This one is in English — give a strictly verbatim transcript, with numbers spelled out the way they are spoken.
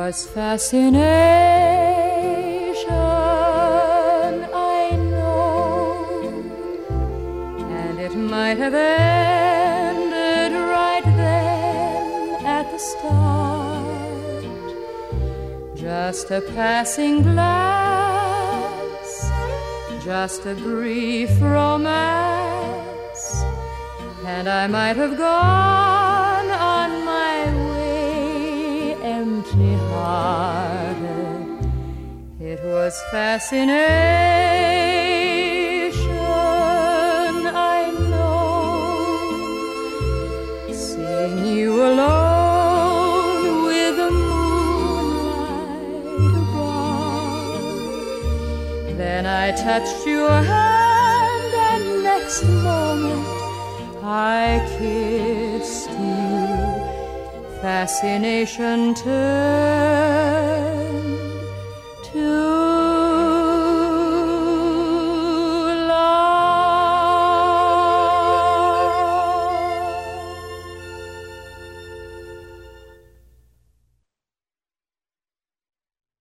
was fascination, I know, and it might have ended right then at the start. Just a passing glance, just a brief romance, and I might have gone on my way empty-hearted. It was fascination, I know, seeing you alone with the moonlight above. Then I touched your hand, and next moment I kissed you. Fascination turned